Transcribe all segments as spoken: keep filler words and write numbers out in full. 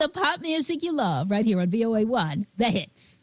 the pop music you love right here on V O A one, The Hits.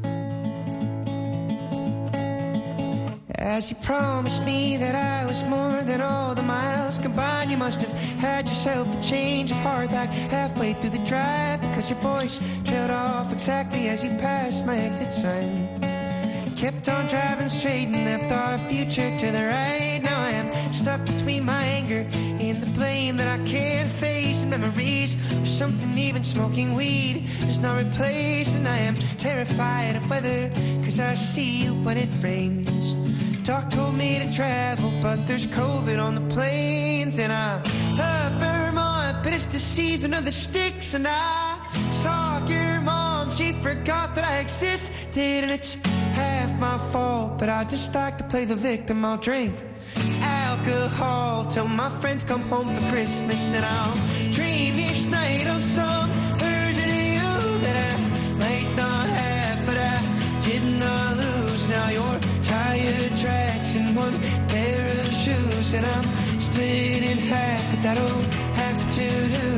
As you promised me that I was more than all the miles combined, you must have had yourself a change of heart like halfway through the drive, because your voice trailed off exactly as you passed my exit sign. Kept on driving straight and left our future to the right. Now I am stuck between my anger and the blame that I can't face, and memories of something even smoking weed is not replaced. And I am terrified of weather, cause I see you when it rains. Doc told me to travel, but there's COVID on the planes. And I love Vermont, but it's the season of the sticks. And I saw your mom, she forgot that I existed. And it's half my fault, but I just like to play the victim. I'll drink alcohol till my friends come home for Christmas. And I'll dream each night of some version of you that I might not have, but I did not lose. Now you're tired tracks and one pair of shoes, and I'm split in half, but that'll have to do.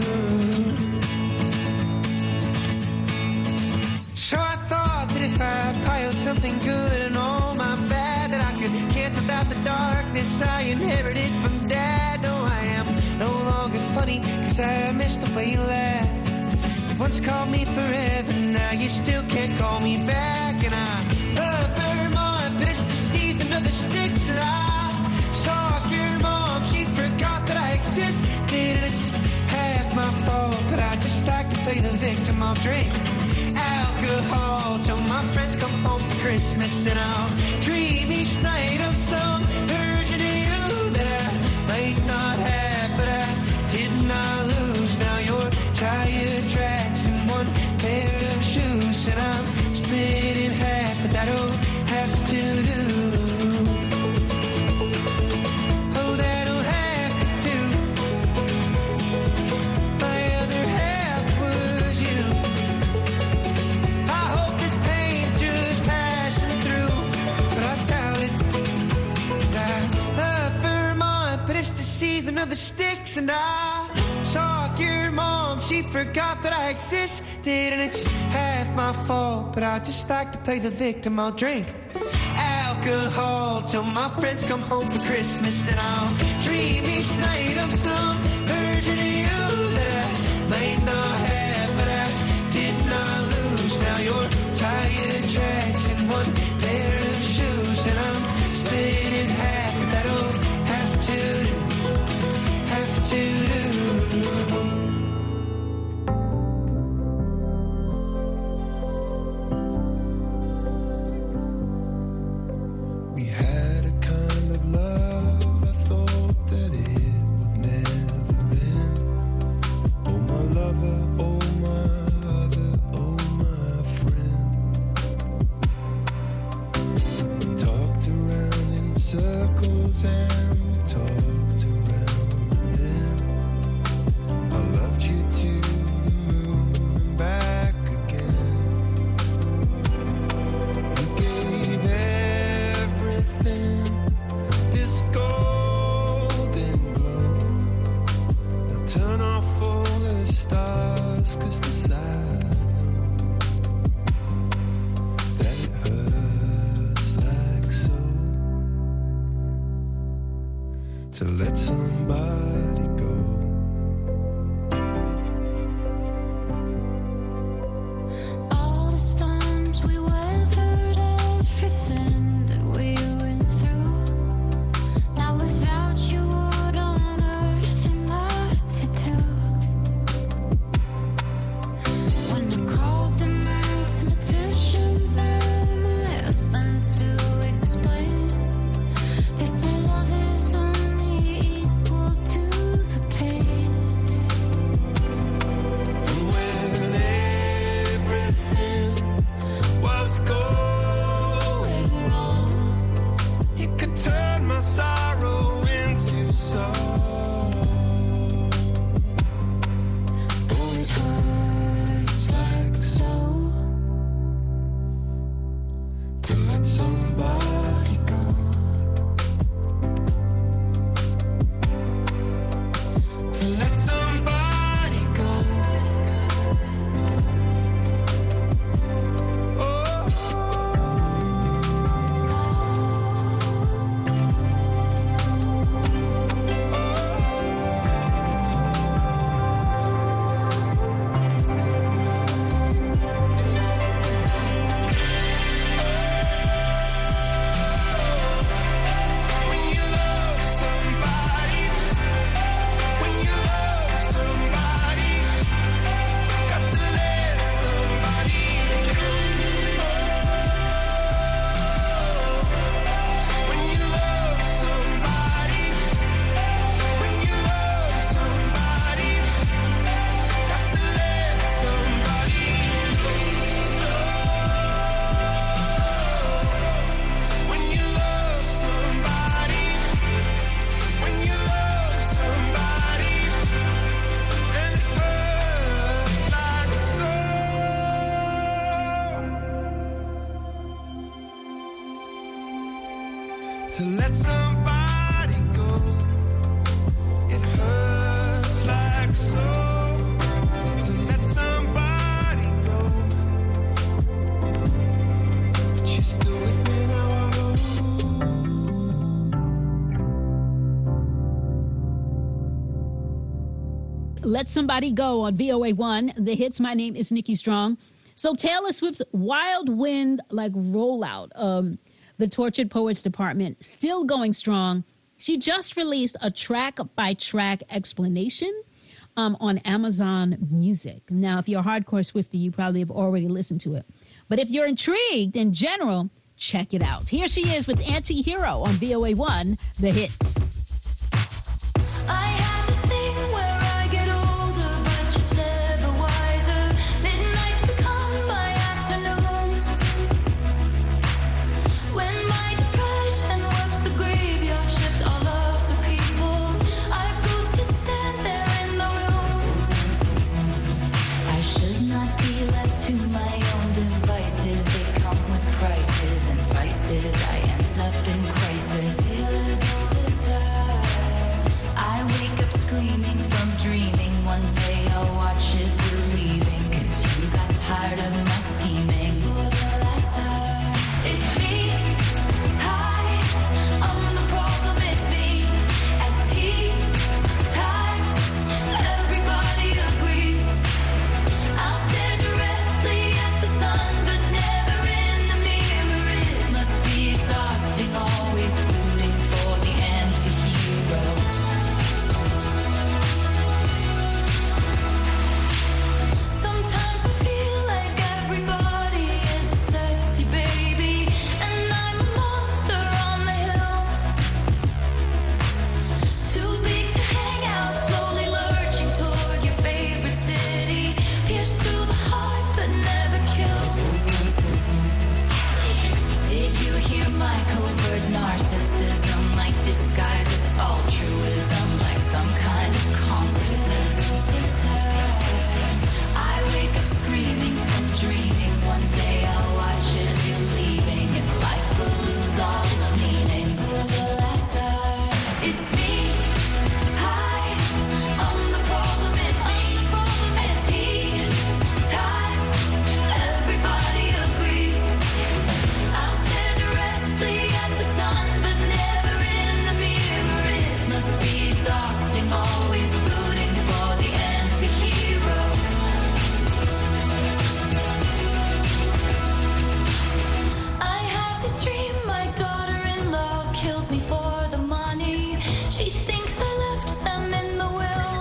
So I thought that if I piled something good and all my bad, that I could cancel out the darkness I inherited from Dad. No, I am no longer funny, cause I miss the way you laugh. You once called me forever, now you still can't call me back. And I love Vermont, but it's the season of the sticks. And I saw your mom, she forgot that I existed. And it's half my fault, but I just like to play the victim. I'll drink alcohol till my friends come home for Christmas. And I'll dream each night of some version of you that I might not have, but I did not lose. Now you're tired tracks and one pair of shoes, and I'm split in half, but that'll have to do. Oh, that'll have to. My other half was you. I hope this pain's just passing through, but I doubt it. I love Vermont, but it's the season of the sticks. And I saw your mom, she forgot that I existed. And it's half my fault, but I just like to play the victim. I'll drink alcohol till my friends come home for Christmas. And I'll dream each night of some version of you that I might not have, but I did not lose. Now you're tired tracks and one pair of shoes, and I'm split in half, but that'll have to do, have to do. We had a kind of love, I thought that it would never end. Oh my lover, oh my other, oh my friend. We talked around in circles and we talked around and then I loved you to the moon and back again. You gave everything this golden glow. Now turn off all the stars, cause this I know that it hurts like so to let somebody go. All the storms we weathered, everything that we went through. Now without you, what on earth am I to do? to let somebody go. It hurts like so to let somebody go. But you're still with me now, I know. Let Somebody Go on V O A one, The Hits. My name is Nikki Strong. So Taylor Swift's Wild Wind like rollout, um, the Tortured Poets Department, still going strong. She just released a track-by-track explanation um, on Amazon Music. Now, if you're a hardcore Swiftie, you probably have already listened to it. But if you're intrigued in general, check it out. Here she is with Anti-Hero on V O A one, The Hits. I have this thing where I get older, but just never wiser. Midnights become my afternoons. When my depression works the graveyard shift, all of the people I've ghosted stand there in the room. I should not be left to my own devices. They come with prices and vices. I end up in crisis. Feelings all this time. I wake up screaming from dreaming. One day I'll watch as you're leaving, 'cause you got tired of my scheming. For the last time, it's me. Hi, I'm the problem, it's me. At tea time, everybody agrees. I'll stare directly at the sun, but never in the mirror. It must be exhausting, always rooting for the anti-hero. Sometimes I feel like everybody is a sexy baby, and I'm a monster on the hill. Too big to hang out, slowly lurching toward your favorite city. Pierced through the heart, but never killed. Did you hear my covert narcissism? Like disguise as altruism, like some kind of consciousness. This time I wake up screaming from dreaming. One day I'll watch as you're leaving, and life will lose all its meaning. For the last time, it's me. Hi, I'm the problem, it's me. At tea time, everybody agrees. I'll stare directly at the sun, but never in the mirror. It must be exhausting, always rooting for the anti-hero. I have this dream, my daughter-in-law kills me for the money. She thinks I left them in the will.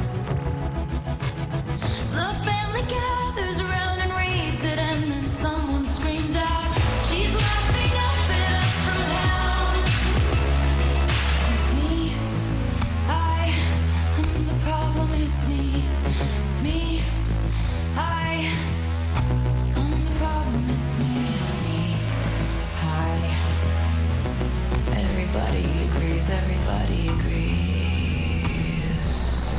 The family gathers around and reads it, and then someone screams out, she's laughing up at us from hell. It's me. I am the problem, it's me. It's me. I am the problem, it's me. It's me. Hi. Everybody agrees, everybody agrees.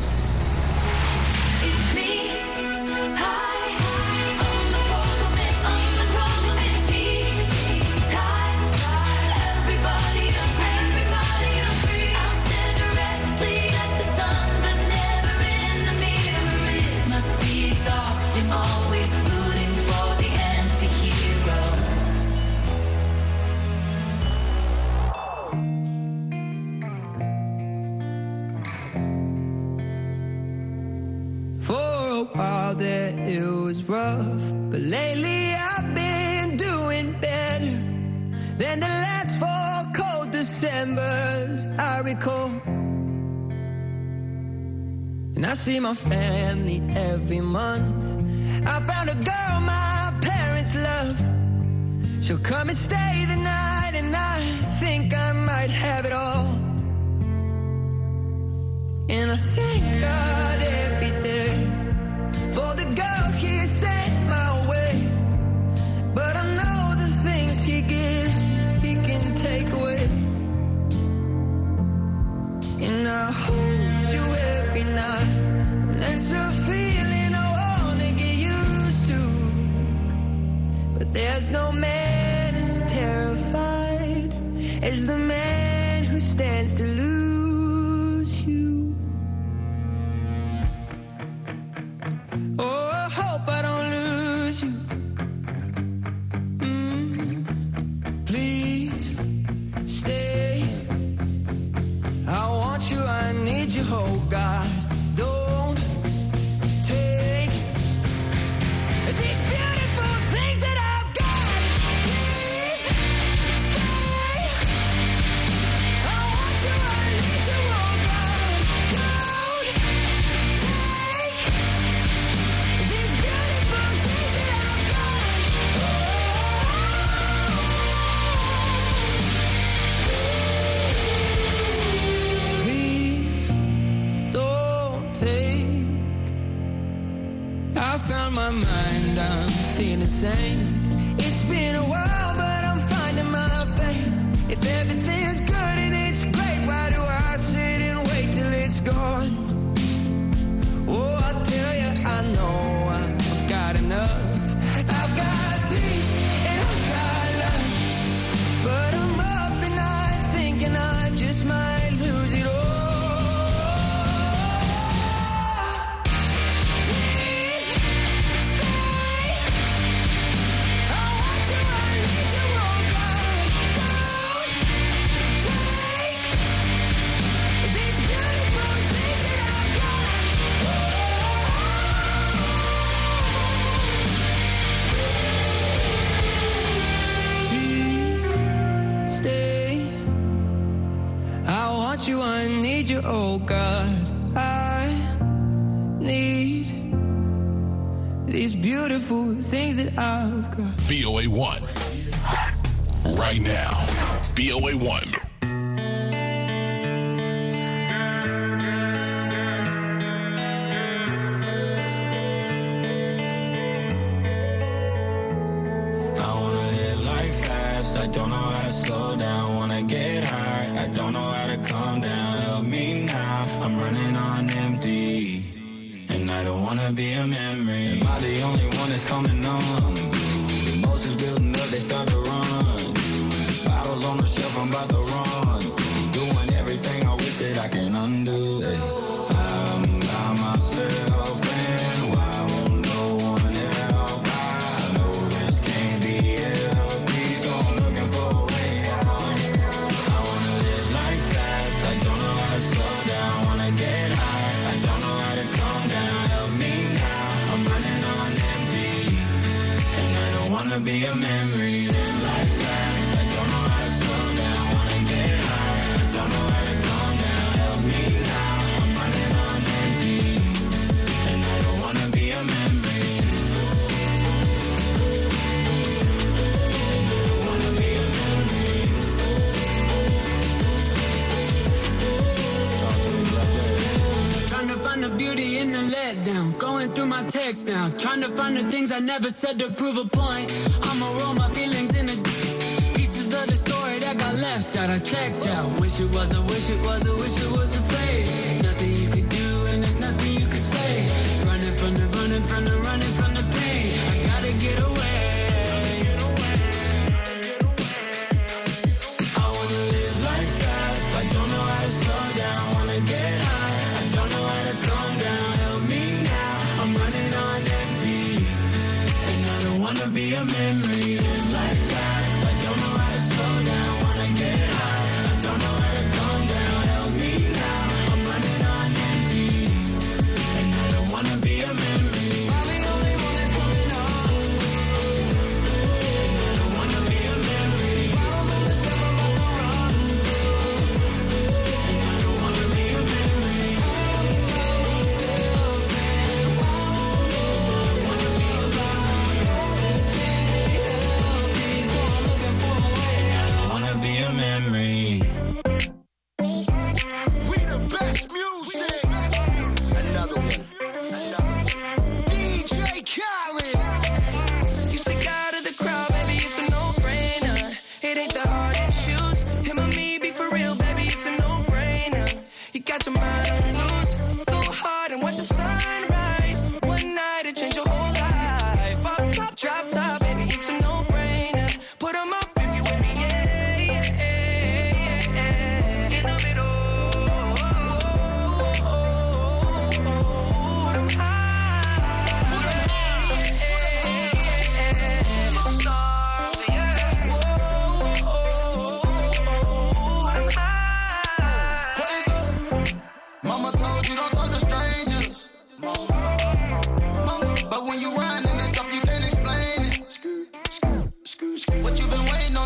It's me. Hi. I'm the problem, it's me. The problem, it's me. Time. Everybody agrees. Everybody agrees. I'll stare directly at the sun, but never in the mirror. It must be exhausting, always rooting for the anti-hero. For a while there it was rough, but lately I've been doing better than the last four cold Decembers I recall. And I see my family every month. I found a girl my parents love. She'll come and stay the night, and I think I might have it all. And I thank God every day for the girl he sent my way. But I know the things he gives, he can take away. And I hold you every night, and that's a feeling I wanna get used to. But there's no man as terrified as is the man who stands to lose you. Oh, I hope I don't lose you. Mm, please stay. I want you, I need you, oh God. Don't take these beautiful things that I've got. Please stay. I want you, I need you, oh God. Don't take these beautiful things that I've got. Please don't take. I found my mind, I'm feeling sane. It's been a while, but I'm finding my faith. If everything's good and it's great, why do I sit and wait till it's gone? Oh, I tell you, I know I've got enough. I've got peace and I've got love, but I'm up and I thinking I just might lose it all. Please stay. I want you, I need you, oh God. Don't take these beautiful things that I've got. Please stay. I want you, I need you, oh God. I need these beautiful things that I've got. V O A one. Right now. V O A one. I wanna live life fast, I don't know how to slow down. Wanna get high, I don't know how to calm down. Help me now, I'm running on empty, and I don't wanna be a memory. Am I the only one that's coming on? Emotions building up, they start to run. Bottles on the shelf, I'm about to run. Doing everything I wish that I can undo. I'm by myself, and why won't no one help? I know this can't be healthy, so I'm looking for a way out. I wanna live life fast, I don't know how to slow down. Wanna get high, I don't know how to calm down. Help me now, I'm running on empty, and I don't wanna be a memory. Live life fast, I don't know how to slow down. Wanna get high, I don't know how to calm down. Help me now, I'm running on empty, and I don't wanna be a memory. And I don't wanna be a memory. Talk to me, brother. Trying to find the beauty in the letdown. Going through my text now. Trying to find the things I never said to prove a point. I'ma roll my feelings in the pieces of the story that got left out. I checked out. Wish it was a, wish it was a, wish it was a phase. Nothing you could do and there's nothing you could say. Running from the, running from the, running from the pain. I gotta get away. I wanna live life fast, I don't know how to slow down. Wanna get high, I don't know how to calm down. Help me now, I'm running on empty, and I don't wanna be a memory. Live life fast, I don't know how to slow down. Wanna get high, I don't know how to calm down. Help me now, I'm running on empty, and I don't wanna be a memory. I'm the only one that's coming on, and I don't wanna be a memory. Bottles on the shelf, I'm about to run, and I don't wanna be a memory. I wanna be a I wanna be a memory. We the best music. Another one. Another one. D J Khaled. You stick out of the crowd, baby, it's a no-brainer. It ain't the hard to choose. Him or me, be for real, baby, it's a no-brainer. You got your mind on loose. Go hard and watch the sunrise. One night it change your whole life. Off top, drop top, baby, it's a no-brainer. Put 'em up if you with me, yeah, yeah, yeah.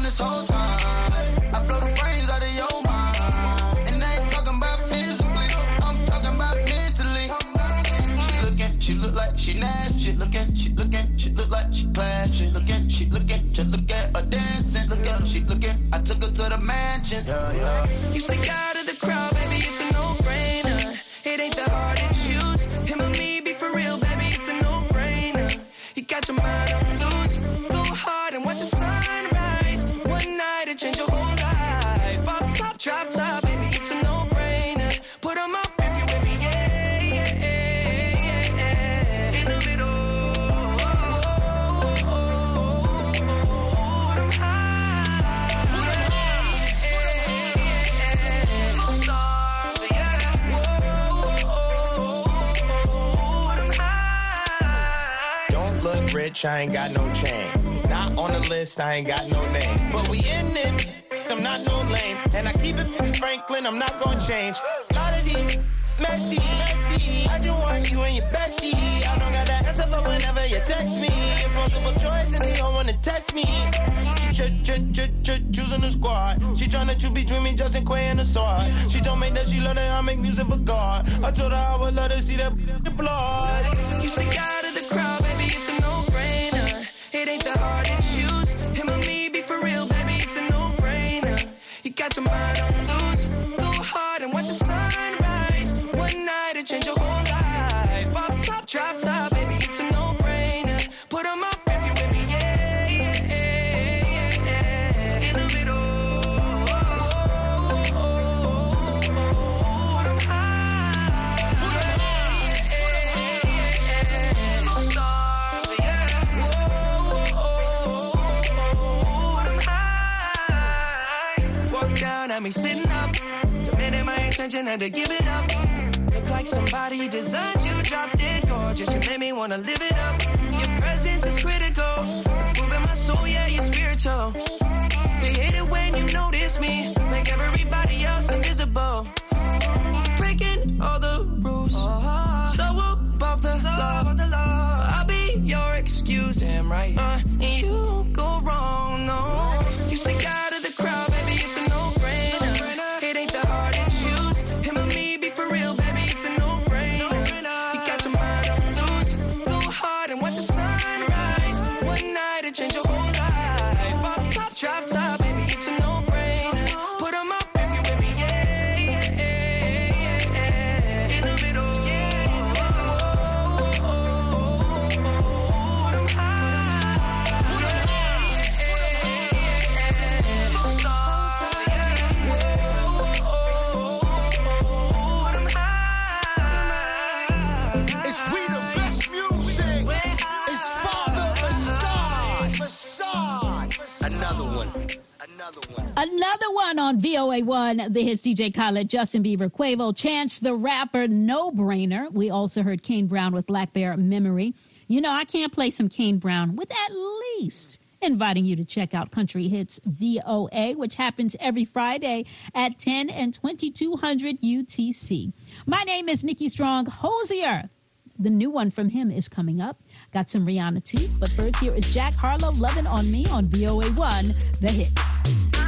this whole time. I blow the brains out of your mind. And I ain't talking about physically, I'm talking about mentally. She looking, she look like she nasty. She looking, she looking, she look like she classy. She looking, she looking, just look at her dancing. Look at her, she looking, I took her to the mansion. Yeah, yeah. You stick out of the crowd, baby, it's a no-brainer. It ain't that hard to choose. Him or me, be for real, baby, it's a no-brainer. You got your mind on loose. Go hard and watch the sunrise. One night it change your whole life. Pop top, drop top, baby, it's a no-brainer. Put 'em up if you with me, yeah, yeah, yeah, yeah. In the middle. Oh, oh, oh, oh, oh, I'm high. Put 'em high. Stars, yeah. Don't look rich, I ain't got no chain. Not on the list, I ain't got no name. But we in it, I'm not no lame. And I keep it Franklin, I'm not gonna change. Lot of these messy, messy. I just want you and your bestie. I don't got that answer, but whenever you text me, it's multiple choice and you don't wanna test me. She ch ch ch ch choosing the squad. She tryna choose between me, Justin Quay and the sword. She told me that she love that I make music for God. I told her I would let her see that blood. You stick out of the crowd, baby, it's a no-brainer. It ain't that hard to choose. Him or me, be for real, baby, it's a no-brainer. You got your mind on loose. Go hard and watch the sunrise. One night it change your whole life. Pop top, drop top, baby, it's a no-brainer. Put 'em up if you with me, yeah, yeah, yeah, yeah. In the middle. Oh, oh, oh, oh, oh, I'm high. Put 'em high. Stars, yeah. Oh, oh, oh, oh, I'm high. Walk down at me sitting up. Demanding my attention, had to give it up. Look like somebody designed you, drop dead gorgeous. You made me wanna live it up. Your presence is critical. Moving my soul, yeah, you're spiritual. They hate it when you notice me. Make everybody else invisible. Breaking all the rules. So above the law. I'll be your excuse. Damn right. Uh, and you won't go wrong, no. You stick out of the crowd, baby, it's a no-brainer. It ain't that hard to choose. Him or me, be for real, baby, it's a no-brainer. You got your mind on loose. Go hard and watch the sunrise. One night it change your whole life. Pop top, drop top, baby, it's a no-brainer. Put 'em up if you with me, yeah, yeah, yeah, yeah. In the middle, yeah. Oh, oh, oh, oh, oh, I'm high. Put 'em high. Stars, yeah. Oh, oh, oh, oh, I'm high. It's we the best music. It's Father Assad. Assad. Another one. Another one. Another one on V O A one, the hits D J Khaled, Justin Bieber, Quavo, Chance the Rapper, No Brainer. We also heard Kane Brown with Black Bear, Memory. You know, I can't play some Kane Brown with at least inviting you to check out Country Hits V O A, which happens every Friday at ten and twenty-two hundred U T C. My name is Nikki Strong. Hosier, the new one from him, is coming up. Got some Rihanna too, but first here is Jack Harlow, Lovin' on Me on V O A one, the hits.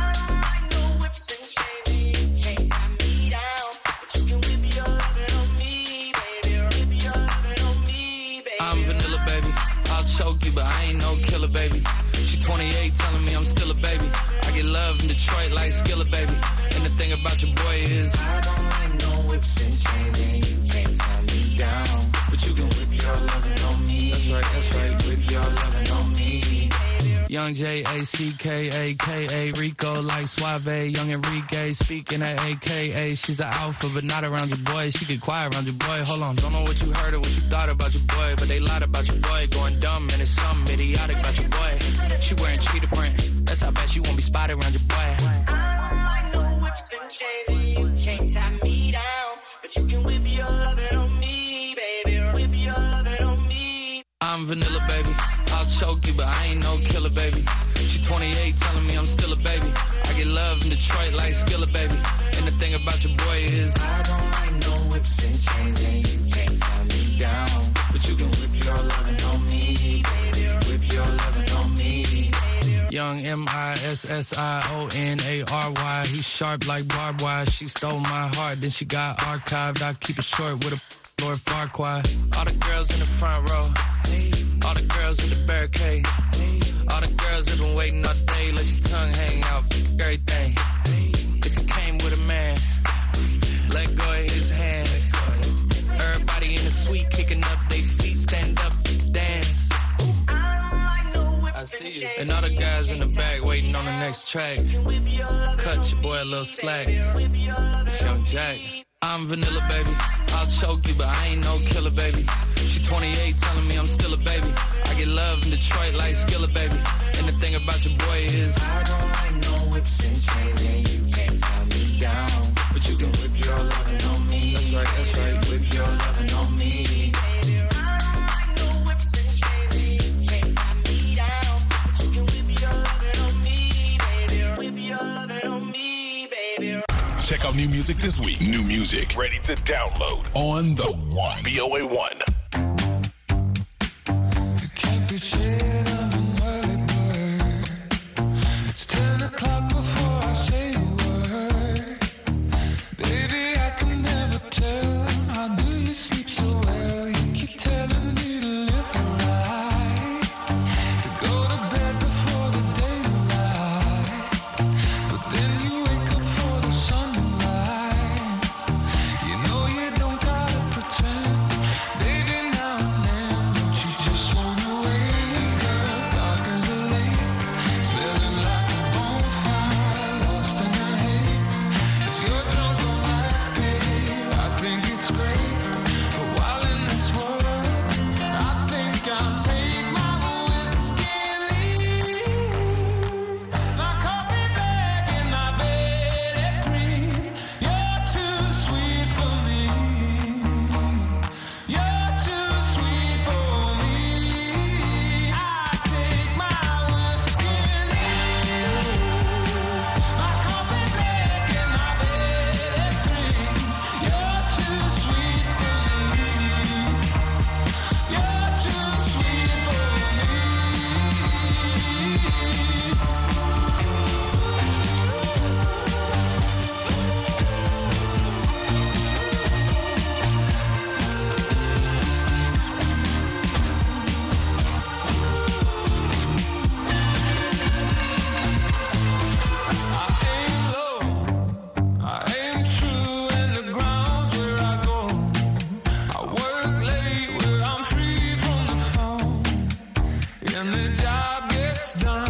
I'm vanilla, baby. I'll choke you, but I ain't no killer, baby. She twenty-eight, telling me I'm still a baby. I get love in Detroit like Skilla, baby. And the thing about your boy is I don't like no whips and chains, and you can't tie me down. But you can whip your lovin' on me. That's right, that's right, whip your lovin' on me. Young J A C K A K A Rico like Suave, Young Enrique speaking at A K A. She's an alpha but not around your boy. She get quiet around your boy. Hold on, don't know what you heard or what you thought about your boy, but they lied about your boy. Going dumb and it's something idiotic about your boy. She wearing cheetah print. That's how bad she won't be spotted around your boy. I don't like no whips and chains, and you can't tie me down. But you can whip your lovin' on me, baby. Whip your lovin' on me. I'm vanilla, baby. I'll choke you, but I ain't no killer, baby. She twenty-eight, telling me I'm still a baby. I get love in Detroit like Skilla, baby. And the thing about your boy is I don't like no whips and chains, and you can't tie me down. But you can whip your lovin' on me, baby. Whip your lovin' on me. young, M I S S I O N A R Y. He's sharp like barbed wire. She stole my heart, then she got archived. I keep it short with a Lord Farquaad. All the girls in the front row, all the girls in the barricade, all the girls have been waiting all day. Let your tongue hang out, everything. If you came with a man, let go of his hand. Everybody in the suite kicking up their feet, stand up, dance. I see you. And all the guys in the back waiting on the next track. Cut your boy a little slack. It's Young Jack. I'm vanilla, baby. I'll choke you, but I ain't no killer, baby. She twenty-eight telling me I'm still a baby. I get love in Detroit like Skilla, baby. And the thing about your boy is I don't like no whips and chains, and you can't tie me down. But you can whip your lovin' on me. That's right, that's right. Whip your lovin' on me. Check out new music this week. New music ready to download on the One. B O A one. It can't be said I'm an early bird. It's ten o'clock before I say a word. Baby, I can never tell. How do you sleep so well? You keep telling me to live right, to go to bed before the daylight. But then you wake up for the sun. You know you don't gotta pretend, baby, now and then. Don't you just wanna wake up, dark as a lake, smelling like a bonfire, lost in the haze. If you're drunk on life, babe, I think it's great. But while in this world, I think I'll take my whiskey and leave. My coffee bag in my bed at three. You're too sweet for me. You're too sweet for me. I take my whiskey and leave. My coffee bag in my bed at three. You're too sweet for me. You're too sweet for me. I aim low, I aim true, and the ground's where I go. I work late where I'm free from the phone, and the job gets done.